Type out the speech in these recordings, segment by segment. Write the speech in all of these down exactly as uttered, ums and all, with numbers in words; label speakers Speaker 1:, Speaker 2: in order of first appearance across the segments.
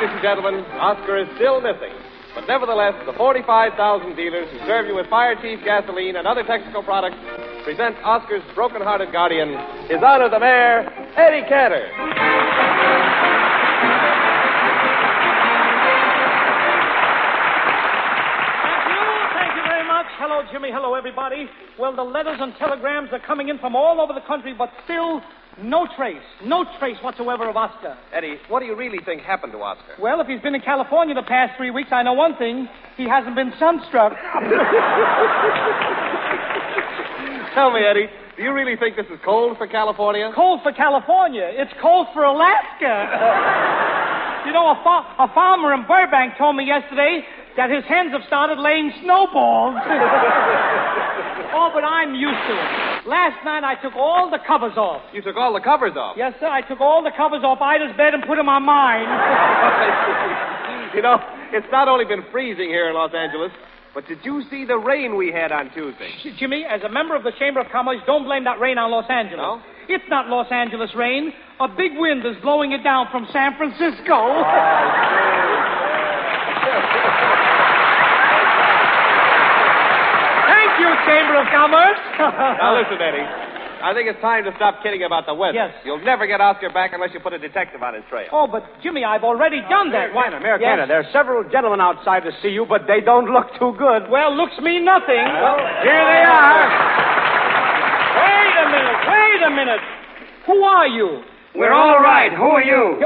Speaker 1: ladies and gentlemen, Oscar is still missing. But nevertheless, the forty-five thousand dealers who serve you with Fire Chief gasoline and other Texaco products present Oscar's broken-hearted guardian, His Honor the Mayor, Eddie Cantor.
Speaker 2: Hello, Jimmy. Hello, everybody. Well, the letters and telegrams are coming in from all over the country, but still no trace. No trace whatsoever of Oscar.
Speaker 1: Eddie, what do you really think happened to Oscar?
Speaker 2: Well, if he's been in California the past three weeks, I know one thing. He hasn't been sunstruck.
Speaker 1: Tell me, Eddie, do you really think this is cold for California?
Speaker 2: Cold for California? It's cold for Alaska. You know, a, fa- a farmer in Burbank told me yesterday that his hens have started laying snowballs. Oh, but I'm used to it. Last night I took all the covers off.
Speaker 1: You took all the covers off?
Speaker 2: Yes, sir. I took all the covers off Ida's bed and put them on mine.
Speaker 1: You know, it's not only been freezing here in Los Angeles, but did you see the rain we had on Tuesday?
Speaker 2: Jimmy, as a member of the Chamber of Commerce, don't blame that rain on Los Angeles.
Speaker 1: No?
Speaker 2: It's not Los Angeles rain. A big wind is blowing it down from San Francisco.
Speaker 1: Oh,
Speaker 2: Thank you, Chamber of Commerce.
Speaker 1: Now, listen, Eddie. I think it's time to stop kidding about the weather.
Speaker 2: Yes.
Speaker 1: You'll never get Oscar back unless you put a detective on his trail.
Speaker 2: Oh, but, Jimmy, I've already done that.
Speaker 3: Mayor Cantor, Mayor
Speaker 2: Yes?
Speaker 3: Cantor, there are several gentlemen outside to see you, but they don't look too good.
Speaker 2: Well, looks me nothing.
Speaker 3: Well, here they are.
Speaker 2: Wait a minute. Wait a minute. Who are you?
Speaker 3: We're all right. Who are you?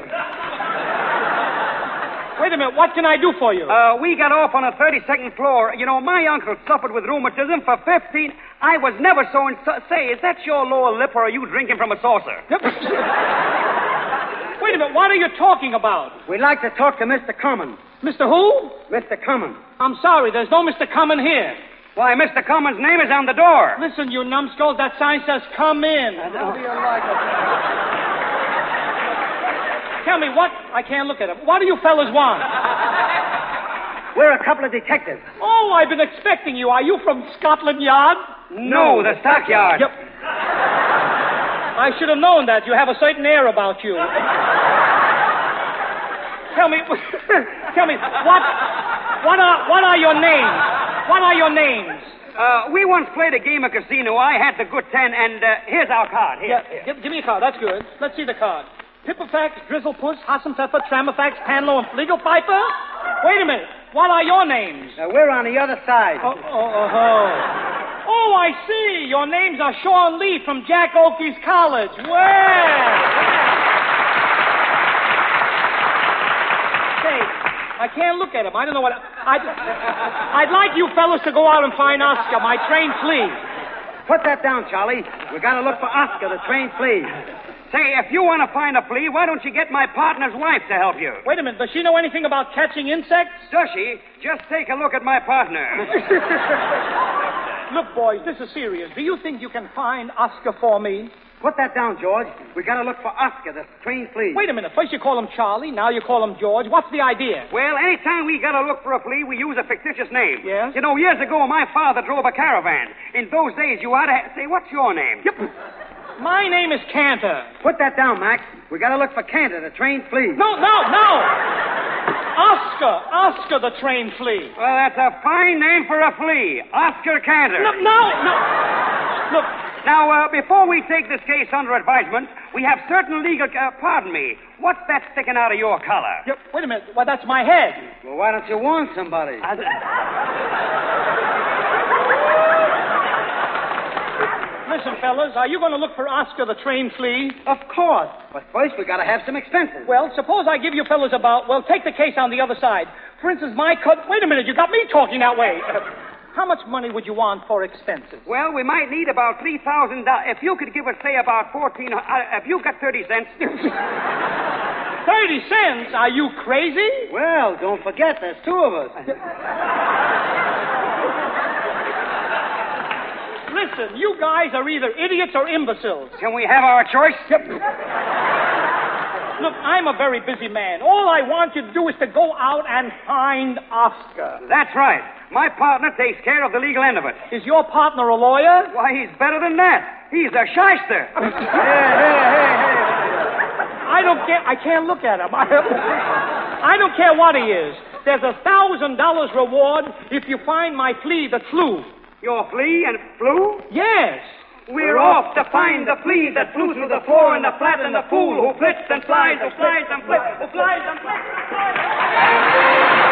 Speaker 2: Wait a minute. What can I do for you?
Speaker 3: Uh, we got off on a thirty-second floor. You know, my uncle suffered with rheumatism for fifteen... I was never so... In... Say, is that your lower lip, or are you drinking from a saucer?
Speaker 2: Wait a minute. What are you talking about?
Speaker 3: We'd like to talk to Mister Cummins.
Speaker 2: Mister Who?
Speaker 3: Mister Cummins.
Speaker 2: I'm sorry. There's no Mister Cummins here.
Speaker 3: Why, Mister Cummins' name is on the door.
Speaker 2: Listen, you numbskulls, that sign says come in. Tell me, what... I can't look at it. What do you fellas want?
Speaker 3: We're a couple of detectives.
Speaker 2: Oh, I've been expecting you. Are you from Scotland Yard?
Speaker 3: No, the stockyard.
Speaker 2: Yep. I should have known that. You have a certain air about you. Tell me... Tell me, what... What are, what are your names? What are your names?
Speaker 3: Uh, we once played a game of casino. I had the good ten, and uh, here's our card. Here.
Speaker 2: Yeah, give, give me a card. That's good. Let's see the card. Pipperfax, Drizzlepuss, Hassenpfeffer, Tramafax, Panlo, and Fliegelpiper? Wait a minute. What are your names?
Speaker 3: Uh, we're on the other side.
Speaker 2: Oh, oh, oh, oh. Oh, I see. Your names are Sean Lee from Jack Oakey's College. Well. Say, I can't look at him. I don't know what... I'd, I'd like you fellas to go out and find Oscar, my trained flea.
Speaker 3: Put that down, Charlie. We gotta look for Oscar, the trained flea. Say, if you want to find a flea, why don't you get my partner's wife to help you?
Speaker 2: Wait a minute. Does she know anything about catching insects?
Speaker 3: Does she? Just take a look at my partner.
Speaker 2: Look, boys, this is serious. Do you think you can find Oscar for me?
Speaker 3: Put that down, George. We gotta look for Oscar, the trained flea.
Speaker 2: Wait a minute. First you call him Charlie, now you call him George. What's the idea?
Speaker 3: Well, anytime we gotta look for a flea, we use a fictitious name.
Speaker 2: Yes?
Speaker 3: You know, years ago, my father drove a caravan. In those days, you ought to ha- say, what's your name?
Speaker 2: Yep. My name is Cantor.
Speaker 3: Put that down, Max. We gotta look for Cantor, the trained flea.
Speaker 2: No, no, no! Oscar. Oscar, the trained flea.
Speaker 3: Well, that's a fine name for a flea. Oscar Cantor.
Speaker 2: No, no, no. Look.
Speaker 3: Now, uh, before we take this case under advisement, we have certain legal... Uh, pardon me. What's that sticking out of your collar?
Speaker 2: Yep, wait a minute. Well, that's my head.
Speaker 3: Well, why don't you warn somebody?
Speaker 2: I... Listen, fellas, are you going to look for Oscar, the trained flea?
Speaker 3: Of course. But first, we got to have some expenses.
Speaker 2: Well, suppose I give you fellas about... Well, take the case on the other side. For instance, my cut... Wait a minute, you got me talking that way. How much money would you want for expenses?
Speaker 3: Well, we might need about three thousand dollars. If you could give us, say, about fourteen... Uh, if you got thirty cents...
Speaker 2: thirty cents? Are you crazy?
Speaker 3: Well, don't forget, there's two of us.
Speaker 2: Listen, you guys are either idiots or imbeciles.
Speaker 3: Can we have our choice?
Speaker 2: Yep. Look, I'm a very busy man. All I want you to do is to go out and find Oscar.
Speaker 3: That's right. My partner takes care of the legal end of it.
Speaker 2: Is your partner a lawyer?
Speaker 3: Why, he's better than that. He's a shyster.
Speaker 2: hey, hey, hey, hey. I don't get... I can't look at him. I, I don't care what he is. There's a thousand dollars reward if you find my flea that flew.
Speaker 3: Your flea and flew?
Speaker 2: Yes.
Speaker 3: We're off to find the flea that flew through the floor and the flat and the fool who flits and flies, who flies and flits, who flies and flits and flies.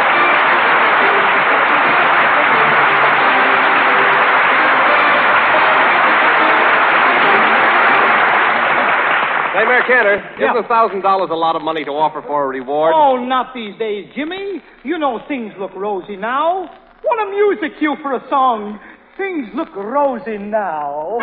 Speaker 1: Say, Mayor Cantor,
Speaker 2: Yeah.
Speaker 1: isn't a thousand dollars a lot of money to offer for a reward?
Speaker 2: Oh, not these days, Jimmy. You know things look rosy now. What a music cue for a song. Things look rosy now.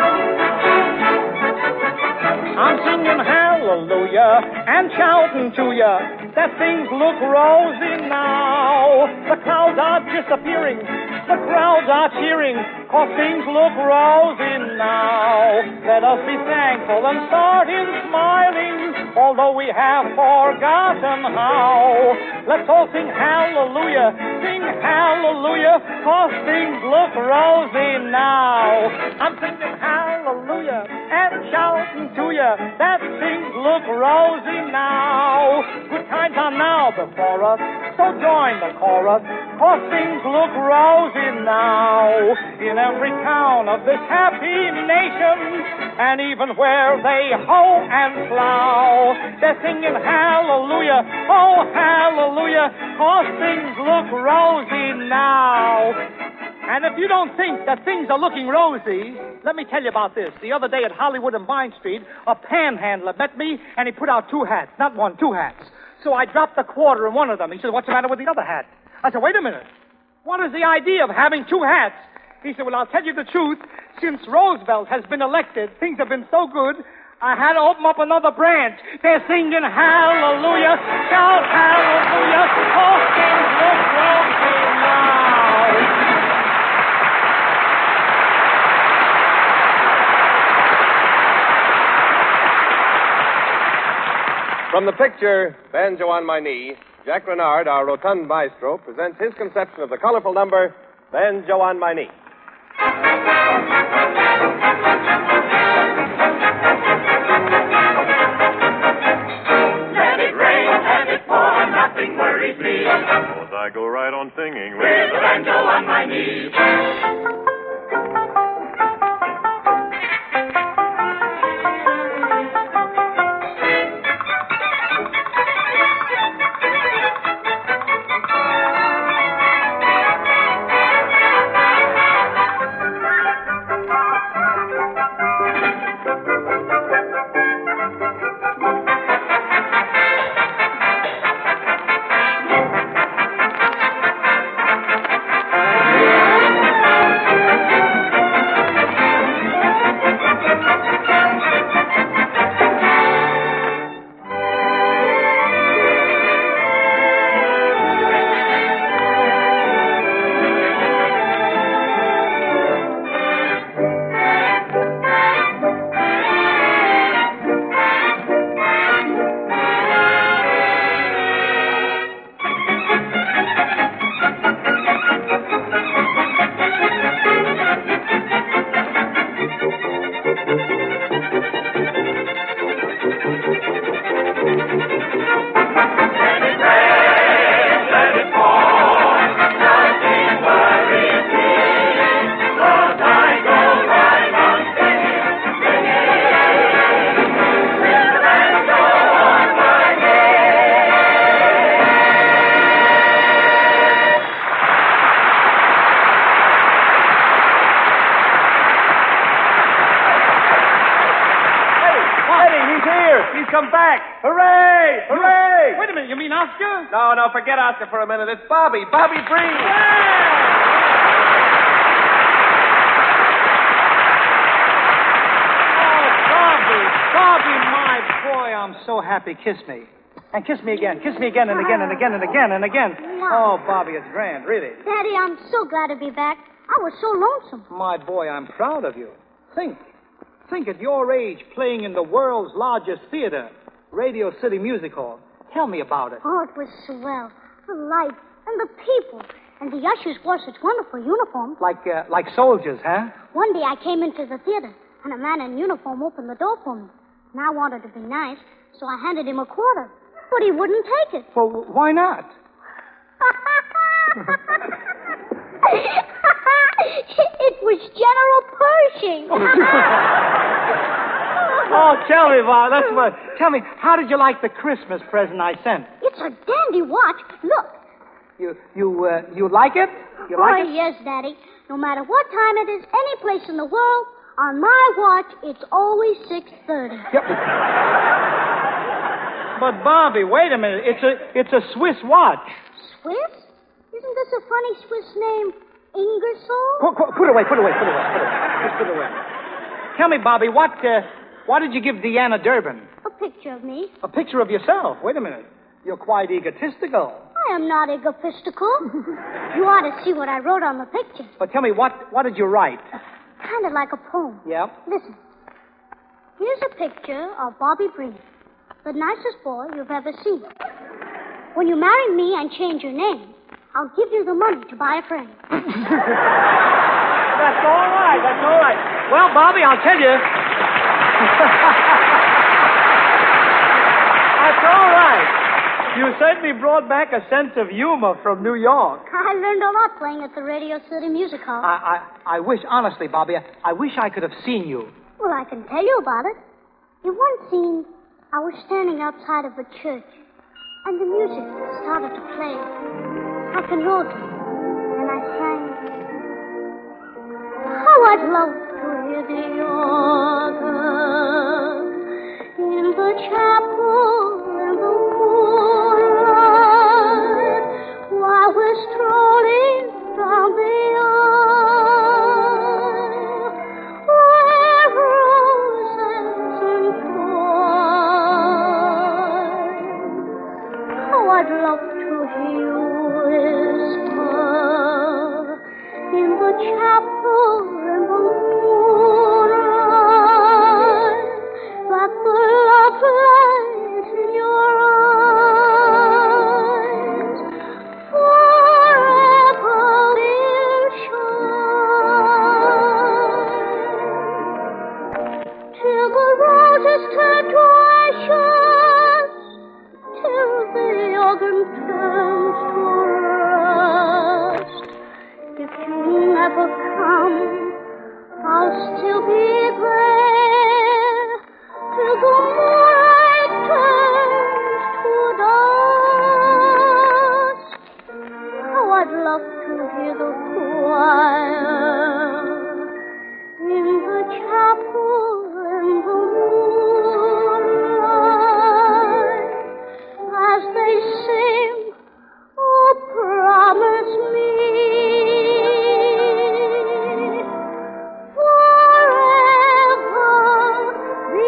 Speaker 2: I'm singing hallelujah and shouting to ya that things look rosy now. The clouds are disappearing. The crowds are cheering, 'cause things look rosy now. Let us be thankful and start in smiling, although we have forgotten how. Let's all sing hallelujah, sing hallelujah, 'cause things look rosy now. I'm singing hallelujah and shouting to you that things look rosy now. Good times are now before us, so join the chorus, 'cause things look rosy now. In every town of this happy nation, and even where they hoe and plow, they're singing hallelujah, oh hallelujah, 'cause things look rosy now. And if you don't think that things are looking rosy, let me tell you about this. The other day at Hollywood and Vine Street, a panhandler met me, and he put out two hats. Not one, two hats. So I dropped a quarter in one of them. He said, "What's the matter with the other hat?" I said, "Wait a minute. What is the idea of having two hats?" He said, "Well, I'll tell you the truth. Since Roosevelt has been elected, things have been so good, I had to open up another branch. They're singing hallelujah, shout hallelujah, all things look rosy now."
Speaker 1: From the picture, Banjo on My Knee, Jack Renard, our rotund maestro, presents his conception of the colorful number, Banjo on My Knee.
Speaker 4: Let it rain, let it pour, nothing worries me.
Speaker 5: Cause I go right on singing
Speaker 4: With a banjo on my knee.
Speaker 1: Come back! Hooray! Hooray!
Speaker 2: Wait a minute, you mean Oscar?
Speaker 1: No, no, forget Oscar for a minute. It's Bobby. Bobby Breen.
Speaker 2: Oh, Bobby, Bobby, my boy, I'm so happy. Kiss me. And kiss me again. Kiss me again and again and again and again and again. Oh, Bobby, it's grand, really.
Speaker 6: Daddy, I'm so glad to be back. I was so lonesome.
Speaker 2: My boy, I'm proud of you. Think. Think at your age playing in the world's largest theater, Radio City Music Hall. Tell me about it.
Speaker 6: Oh, it was swell. The lights and the people. And the ushers wore such wonderful uniforms.
Speaker 2: Like, uh, like soldiers, huh?
Speaker 6: One day I came into the theater, and a man in uniform opened the door for me. And I wanted to be nice, so I handed him a quarter. But he wouldn't take it.
Speaker 2: Well, why not?
Speaker 6: It was General Pershing.
Speaker 2: Oh, tell me, Bob. That's what. Tell me, how did you like the Christmas present I sent?
Speaker 6: It's a dandy watch. Look.
Speaker 2: You, you, uh, you like it? You
Speaker 6: Oh,
Speaker 2: like it?
Speaker 6: yes, Daddy. No matter what time it is, any place in the world, on my watch, it's always six thirty.
Speaker 2: Yep. But Bobby, wait a minute. It's a, it's a Swiss watch.
Speaker 6: Swiss? Isn't this a funny Swiss name, Ingersoll?
Speaker 2: Put, put, put away, put away, put away, put away. Just put away. Tell me, Bobby, what, uh, what did you give Deanna Durbin?
Speaker 6: A picture of me.
Speaker 2: A picture of yourself. Wait a minute. You're quite egotistical.
Speaker 6: I am not egotistical. You ought to see what I wrote on the picture.
Speaker 2: But tell me, what, what did you write?
Speaker 6: Kind of like a poem.
Speaker 2: Yeah?
Speaker 6: Listen. Here's a picture of Bobby Breen, the nicest boy you've ever seen. When you marry me and change your name, I'll give you the money to buy a frame.
Speaker 2: That's all right. That's all right. Well, Bobby, I'll tell you. That's all right. You certainly brought back a sense of humor from New York.
Speaker 6: I learned a lot playing at the Radio City Music Hall.
Speaker 2: I, I, I wish, honestly, Bobby, I, I wish I could have seen you.
Speaker 6: Well, I can tell you about it. In one scene, I was standing outside of a church, and the music started to play. Rock and roll, and I sang, how I'd love to hear the organ in the chapel in the moonlight while we're strolling down the aisle where roses entwine. How I'd love to hear you whisper in the chapel in the moonlight that the love light in your eyes forever will shine till the roses turn to ashes, till the organ turns to rust. If you never come, I'll still be there till the moonlight turns to dust. How I'd love to hear the choir in the chapel in the moonlight as they sing, oh, promise me forever be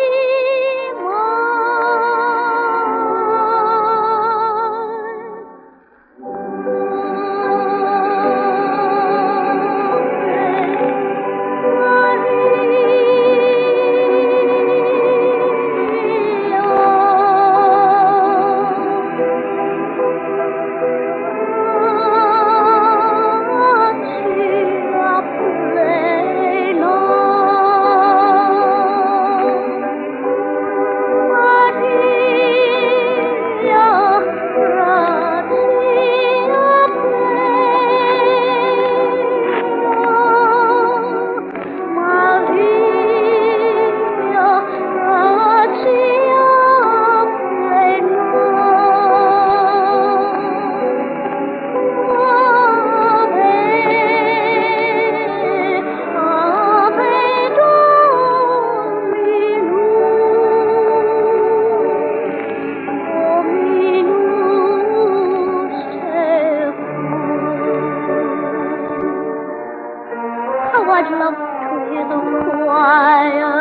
Speaker 6: I'd love to hear the choir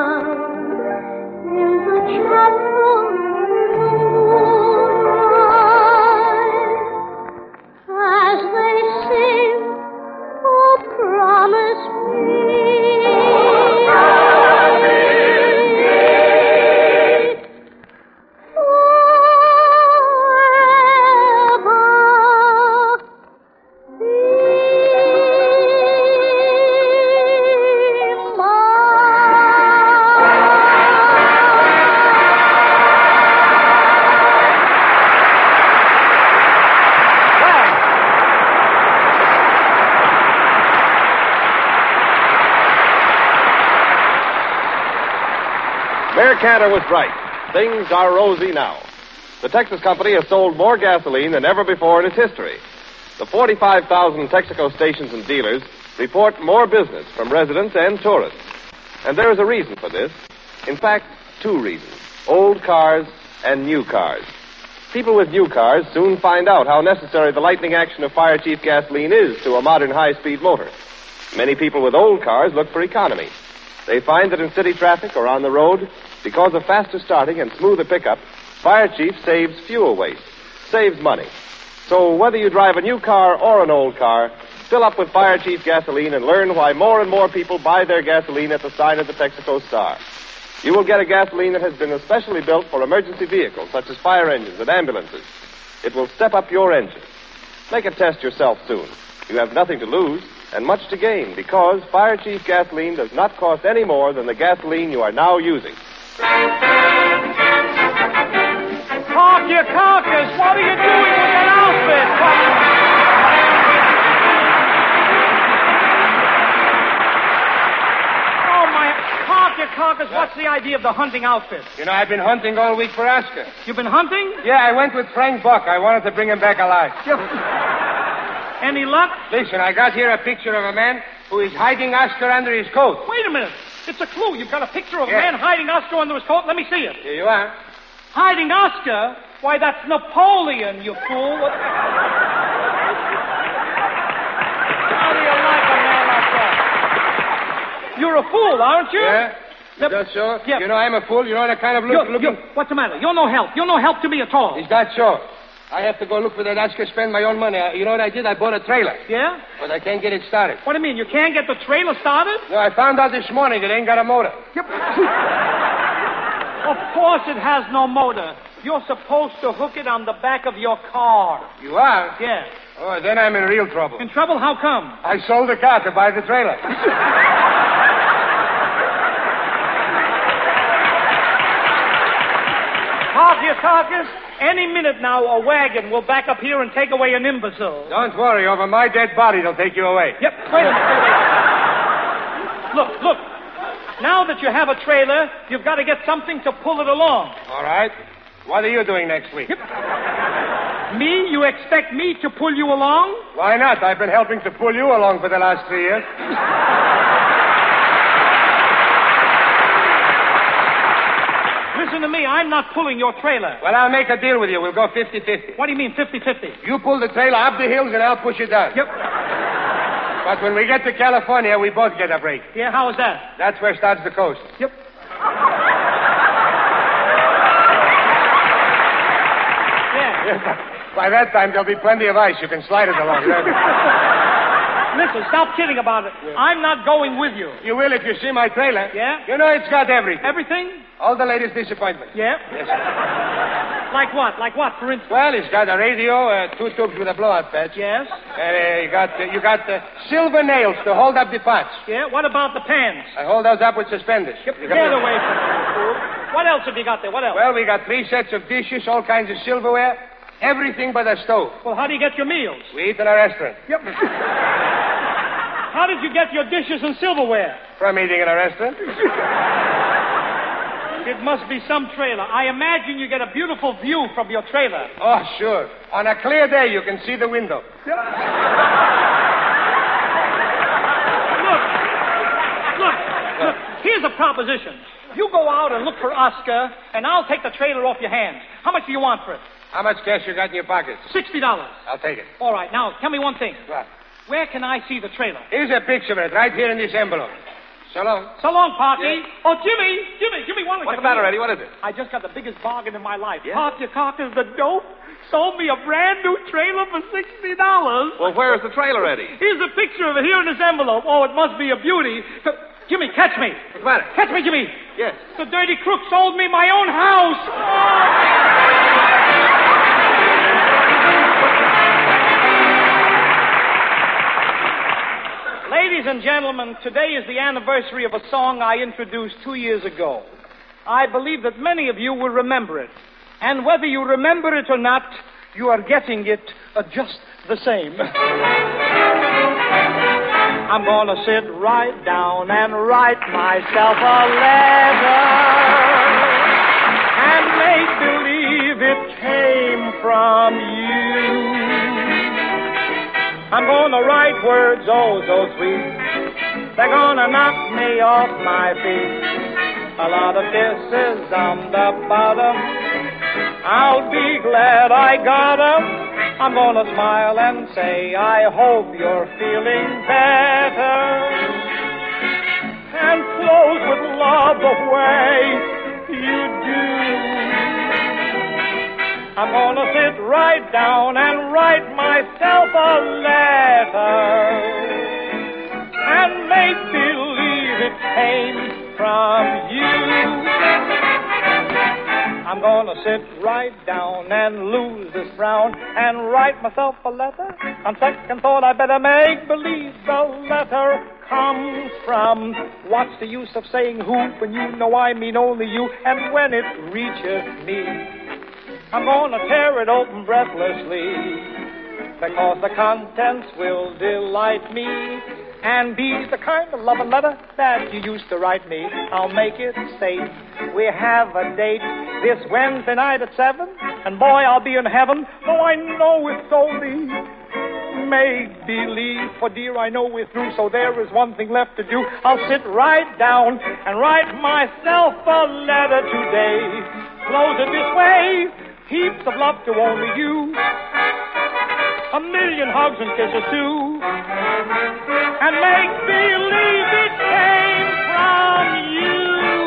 Speaker 6: in the chapel moonlight as they sing, oh, promise me.
Speaker 1: Mayor Cantor was right. Things are rosy now. The Texas company has sold more gasoline than ever before in its history. The forty-five thousand Texaco stations and dealers report more business from residents and tourists. And there is a reason for this. In fact, two reasons. Old cars and new cars. People with new cars soon find out how necessary the lightning action of Fire Chief gasoline is to a modern high-speed motor. Many people with old cars look for economy. They find that in city traffic or on the road, because of faster starting and smoother pickup, Fire Chief saves fuel waste, saves money. So whether you drive a new car or an old car, fill up with Fire Chief gasoline and learn why more and more people buy their gasoline at the sign of the Texaco Star. You will get a gasoline that has been especially built for emergency vehicles, such as fire engines and ambulances. It will step up your engine. Make a test yourself soon. You have nothing to lose and much to gain because Fire Chief gasoline does not cost any more than the gasoline you are now using.
Speaker 2: Park your carcass! What are you doing with that outfit? Oh, my... Park your carcass. What's the idea of the hunting outfit?
Speaker 7: You know, I've been hunting all week for Oscar.
Speaker 2: You've been hunting?
Speaker 7: Yeah, I went with Frank Buck. I wanted to bring him back alive.
Speaker 2: Any luck?
Speaker 7: Listen, I got here a picture of a man who is hiding Oscar under his coat.
Speaker 2: Wait a minute. It's a clue. You've got a picture of
Speaker 7: Yeah.
Speaker 2: a man hiding Oscar under his coat. Let me see it.
Speaker 7: Here you are.
Speaker 2: Hiding Oscar? Why, that's Napoleon, you fool. What... How do you like a man like that? You're a fool, aren't you?
Speaker 7: Yeah?
Speaker 2: Yep.
Speaker 7: That's so?
Speaker 2: Yep.
Speaker 7: You know I'm a fool. You know the kind of look...
Speaker 2: You,
Speaker 7: looking...
Speaker 2: you, what's the matter? You're no help. You're no help to me at all.
Speaker 7: Is that so? I have to go look for that Oscar, spend my own money. I, you know what I did? I bought a trailer.
Speaker 2: Yeah?
Speaker 7: But I can't get it started.
Speaker 2: What do you mean? You can't get the trailer started?
Speaker 7: No, I found out this morning it ain't got a motor.
Speaker 2: Yep. Of course it has no motor. You're supposed to hook it on the back of your car.
Speaker 7: You are?
Speaker 2: Yeah.
Speaker 7: Oh, then I'm in real trouble.
Speaker 2: In trouble? How come?
Speaker 7: I sold the car to buy the trailer.
Speaker 2: Park your carcass. Any minute now, a wagon will back up here and take away an imbecile.
Speaker 7: Don't worry. Over my dead body, they'll take you away.
Speaker 2: Yep. Wait a minute. Look, look. Now that you have a trailer, you've got to get something to pull it along.
Speaker 7: All right. What are you doing next week?
Speaker 2: Yep. Me? You expect me to pull you along?
Speaker 7: Why not? I've been helping to pull you along for the last three years.
Speaker 2: Listen to me. I'm not pulling your trailer.
Speaker 7: Well, I'll make a deal with you. We'll go fifty-fifty.
Speaker 2: What do you mean fifty-fifty?
Speaker 7: You pull the trailer up the hills and I'll push it down.
Speaker 2: Yep.
Speaker 7: But when we get to California, we both get a break.
Speaker 2: Yeah, how is that?
Speaker 7: That's where starts the coast.
Speaker 2: Yep. Yeah.
Speaker 7: By that time, there'll be plenty of ice. You can slide it along.
Speaker 2: Listen, stop kidding about it. Yeah. I'm not going with you.
Speaker 7: You will if you see my trailer.
Speaker 2: Yeah?
Speaker 7: You know it's got everything.
Speaker 2: Everything?
Speaker 7: All the latest disappointments.
Speaker 2: Yeah?
Speaker 7: Yes, sir.
Speaker 2: Like what? Like what, for instance?
Speaker 7: Well, it's got a radio, uh, two tubes with a blowout patch.
Speaker 2: Yes?
Speaker 7: And uh, you got uh, you got uh, silver nails to hold up the pots.
Speaker 2: Yeah? What about the pans?
Speaker 7: I hold those up with suspenders.
Speaker 2: Yep.
Speaker 7: You
Speaker 2: Get
Speaker 7: got-
Speaker 2: away from me, fool. What else have you got there? What else?
Speaker 7: Well, we got three sets of dishes, all kinds of silverware, everything but a stove.
Speaker 2: Well, how do you get your meals?
Speaker 7: We eat in a restaurant.
Speaker 2: Yep. How did you get your dishes and silverware?
Speaker 7: From eating in a restaurant.
Speaker 2: It must be some trailer. I imagine you get a beautiful view from your trailer.
Speaker 7: Oh, sure. On a clear day, you can see the window.
Speaker 2: Look. Look. Look. Here's a proposition. You go out and look for Oscar, and I'll take the trailer off your hands. How much do you want for it?
Speaker 7: How much cash you got in your pockets?
Speaker 2: Sixty dollars.
Speaker 7: I'll take it.
Speaker 2: All right. Now, tell me one thing.
Speaker 7: What?
Speaker 2: Where can I see the trailer?
Speaker 7: Here's a picture of it right here in this envelope. So long.
Speaker 2: So long, Parky.
Speaker 7: Yeah.
Speaker 2: Oh, Jimmy, Jimmy, Jimmy, one
Speaker 1: What's the matter, Eddie? What is it?
Speaker 2: I just got the biggest bargain in my life.
Speaker 1: Yeah?
Speaker 2: Park your carcass, the dope, sold me a brand new trailer for sixty dollars.
Speaker 1: Well, where is the trailer, Eddie?
Speaker 2: Here's a picture of it here in this envelope. Oh, it must be a beauty. So, Jimmy, catch me.
Speaker 1: What's the matter?
Speaker 2: Catch me, Jimmy.
Speaker 1: Yes.
Speaker 2: The dirty crook sold me my own house. Ladies and gentlemen, today is the anniversary of a song I introduced two years ago. I believe that many of you will remember it. And whether you remember it or not, you are getting it uh, just the same. I'm gonna sit right down and write myself a letter. and make believe it came from you. I'm gonna write words oh so sweet. They're gonna knock me off my feet. A lot of kisses on the bottom. I'll be glad I got 'em. I'm gonna smile and say, I hope you're feeling better. And close with love the way you do. I'm gonna sit right down and write myself a letter and make believe it came from you. I'm gonna sit right down and lose this frown and write myself a letter. On second thought, I better make believe the letter comes from. What's the use of saying who when you know I mean only you? And when it reaches me, I'm gonna tear it open breathlessly, because the contents will delight me and be the kind of love and letter that you used to write me. I'll make it safe. We have a date this Wednesday night at seven, and boy, I'll be in heaven. Though I know it's only make-believe, for dear, I know we're through, so there is one thing left to do. I'll sit right down and write myself a letter today. Close it this way, heaps of love to only you. A million hugs and kisses too. And make believe it came from you.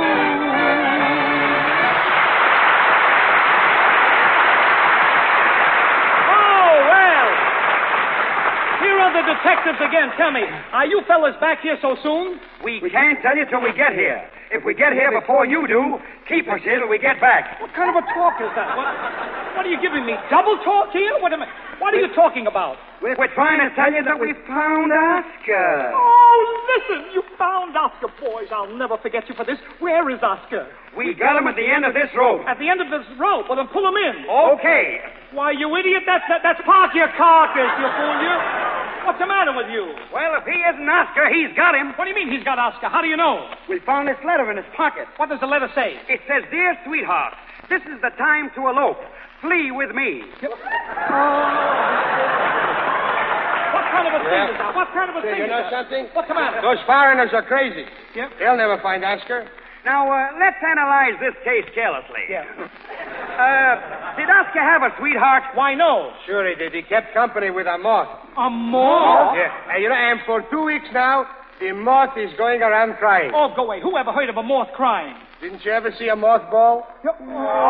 Speaker 2: Oh, well. Here are the detectives again. Tell me, are you fellas back here so soon?
Speaker 3: We can't tell you till we get here. If we get here before you do, keep us here till we get back.
Speaker 2: What kind of a talk is that? What, what are you giving me? Double talk here? What am I... What are you talking about?
Speaker 3: We're, we're trying to tell you that we found Oscar.
Speaker 2: Oh, listen, you found Oscar, boys. I'll never forget you for this. Where is Oscar?
Speaker 3: We got him at the end of this road.
Speaker 2: At the end of this road? Well, then pull him in.
Speaker 3: Okay.
Speaker 2: Why, you idiot, that's, that, that's park your car, Chris, you fool, you. What's the matter with you?
Speaker 3: Well, if he isn't Oscar, he's got him.
Speaker 2: What do you mean he's got Oscar? How do you know?
Speaker 3: We found this letter in his pocket.
Speaker 2: What does the letter say?
Speaker 3: It says, Dear sweetheart, this is the time to elope. Flee with me.
Speaker 2: Oh. What kind of a thing
Speaker 7: Yeah.
Speaker 2: is that? What kind of a thing
Speaker 7: You
Speaker 2: is
Speaker 7: know
Speaker 2: that?
Speaker 7: something?
Speaker 2: What's the matter?
Speaker 7: Those foreigners are crazy.
Speaker 2: Yep.
Speaker 7: They'll never find Oscar.
Speaker 3: Now, uh, let's analyze this case carelessly.
Speaker 2: Yeah.
Speaker 3: Uh, did Oscar have a sweetheart?
Speaker 2: Why, no.
Speaker 7: Sure he did. He kept company with a moth.
Speaker 2: A moth?
Speaker 7: Yeah. And, you know, and for two weeks now, the moth is going around crying.
Speaker 2: Oh, go away. Who ever heard of a moth crying?
Speaker 7: Didn't you ever see a mothball?
Speaker 2: Wait a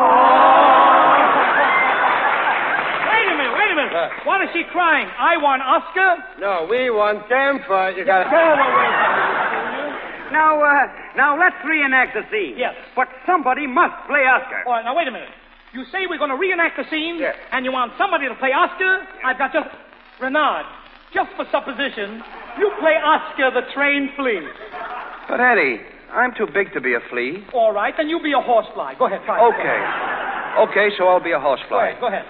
Speaker 2: minute, wait a minute.
Speaker 7: Uh.
Speaker 2: What is she crying? I want Oscar?
Speaker 7: No, we want them for... You got
Speaker 2: Go away.
Speaker 3: Now, uh, now let's reenact the scene.
Speaker 2: Yes.
Speaker 3: But somebody must play Oscar.
Speaker 2: All right, now wait a minute. You say we're going to reenact the scene,
Speaker 7: Yes.
Speaker 2: and you want somebody to play Oscar? I've got just... Renard, just for supposition, you play Oscar the trained flea.
Speaker 8: But, Eddie, I'm too big to be a flea.
Speaker 2: All right, then you be a horsefly. Go ahead, try it.
Speaker 8: Okay. Okay, so I'll be a
Speaker 2: Go
Speaker 8: horsefly.
Speaker 2: ahead, go ahead.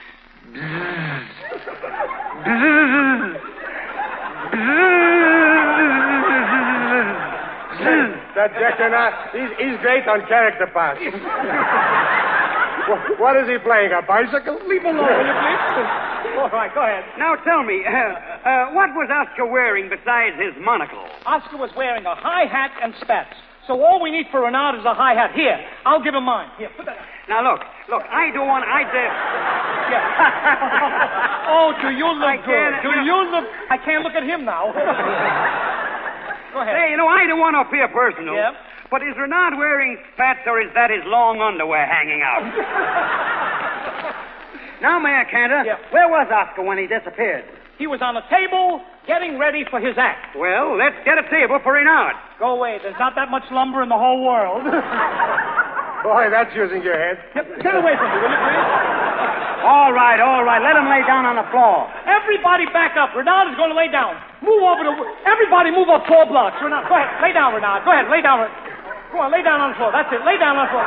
Speaker 7: That Jackanapes, he's, he's great on character parts. what, what is he playing, a bicycle?
Speaker 2: Leave him alone, will you, please? All right, go ahead.
Speaker 3: Now tell me, uh, uh, what was Oscar wearing besides his monocle?
Speaker 2: Oscar was wearing a high hat and spats. So all we need for Renard is a high hat. Here, I'll give him mine. Here, put that on.
Speaker 3: Now look, look, I do want, I did.
Speaker 2: Yeah. Oh, do you look
Speaker 3: I
Speaker 2: good?
Speaker 3: can't-
Speaker 2: Do you look... I can't look at him now. Go ahead.
Speaker 3: Hey, you know, I don't want to appear personal.
Speaker 2: Yep.
Speaker 3: But is Renard wearing spats or is that his long underwear hanging out? Now, Mayor Cantor,
Speaker 2: Yep.
Speaker 3: where was Oscar when he disappeared?
Speaker 2: He was on a table getting ready for his act.
Speaker 3: Well, let's get a table for Renard.
Speaker 2: Go away. There's not that much lumber in the whole world.
Speaker 7: Boy, that's using your head.
Speaker 2: Get away from me, will you, please?
Speaker 3: All right, all right. Let him lay down on the floor.
Speaker 2: Everybody back up. Renard is going to lay down. Move over to... Everybody move up four blocks. Renard, go ahead. Lay down, Renard. Go ahead. Lay down. Go on, lay down on the floor. That's it. Lay down on the floor.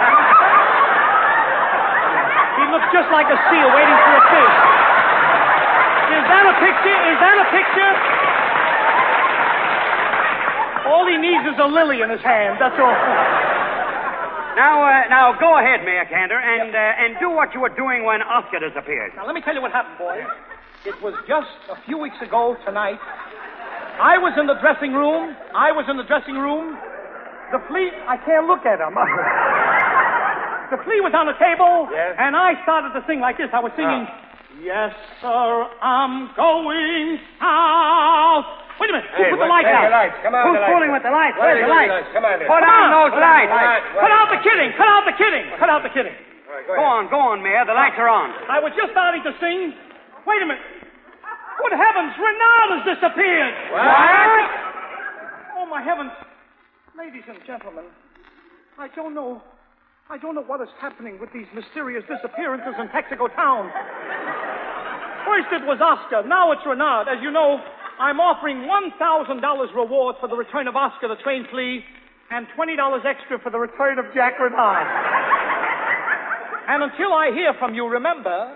Speaker 2: He looks just like a seal waiting for a fish. Is that a picture? Is that a picture? All he needs is a lily in his hand. That's all.
Speaker 3: Now, uh, now, go ahead, Mayor Cantor, and uh, and do what you were doing when Oscar disappeared.
Speaker 2: Now, let me tell you what happened, boys. It was just a few weeks ago tonight. I was in the dressing room. I was in the dressing room. The flea, I can't look at him. The flea was on the table,
Speaker 7: yes.
Speaker 2: and I started to sing like this. I was singing, oh. Yes, sir, I'm going out. Wait a minute.
Speaker 7: Hey,
Speaker 2: Who put the
Speaker 7: wait,
Speaker 2: lights
Speaker 7: hey,
Speaker 2: out?
Speaker 7: the lights. Come on,
Speaker 3: Who's
Speaker 7: the lights.
Speaker 3: fooling with the lights?
Speaker 7: Where's
Speaker 3: Where's the
Speaker 7: the
Speaker 3: lights?
Speaker 7: Come on, then.
Speaker 3: Put on those lights.
Speaker 7: Light,
Speaker 2: Cut out the kidding. Cut out the kidding. Cut out the kidding.
Speaker 7: Right,
Speaker 3: Go on, go on, Mayor. The lights are on.
Speaker 2: I was just starting to sing. Wait a minute. Good heavens, Renard has disappeared.
Speaker 7: What?
Speaker 2: Oh, my heavens. Ladies and gentlemen, I don't know. I don't know what is happening with these mysterious disappearances in Texaco town. First it was Oscar, now it's Renard. As you know, I'm offering one thousand dollars reward for the return of Oscar the trained flea and twenty dollars extra for the return of Jack Renard. And until I hear from you, remember,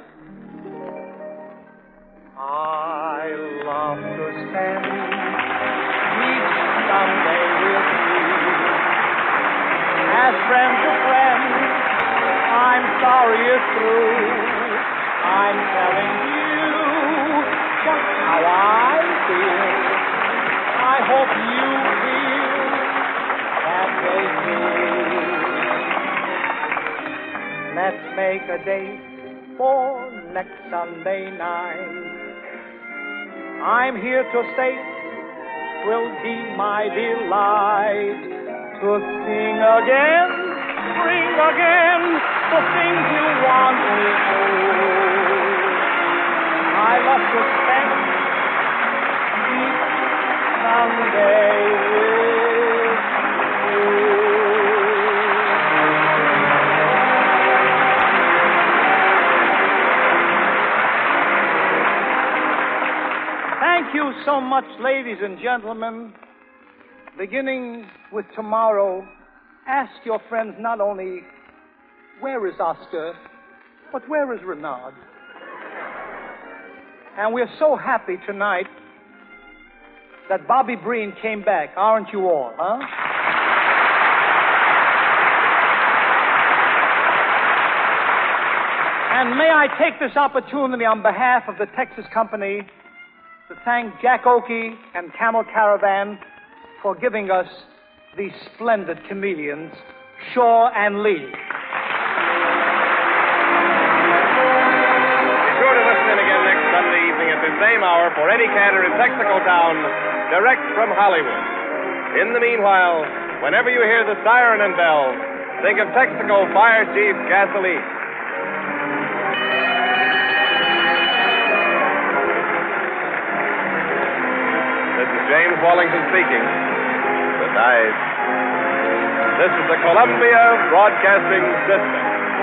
Speaker 2: I love to spend each Sunday with you. As friend to friend, I'm sorry it's true. I'm telling you just how I feel. I hope you feel that way too. Let's make a date for next Sunday night. I'm here to stay. Will be my delight. To sing again, sing again, the things you want me to. I love to spend each Sunday with you. Thank you so much, ladies and gentlemen. Beginning with tomorrow, ask your friends not only where is Oscar, but where is Renard? And we're so happy tonight that Bobby Breen came back, aren't you all, huh? And may I take this opportunity on behalf of the Texas Company to thank Jack Oakey and Camel Caravan for giving us these splendid comedians, Shaw and Lee.
Speaker 1: Be sure to listen in again next Sunday evening at the same hour for Eddie Cantor in Texaco Town, direct from Hollywood. In the meanwhile, whenever you hear the siren and bell, think of Texaco Fire Chief Gasoline. This is James Wallington speaking. Good night. This is the Columbia Broadcasting System.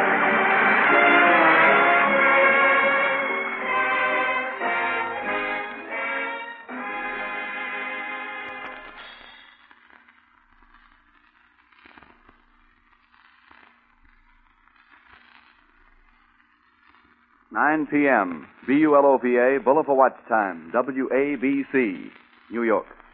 Speaker 9: nine p.m. B U L O V A, Bulletin Watch Time, W A B C, New York.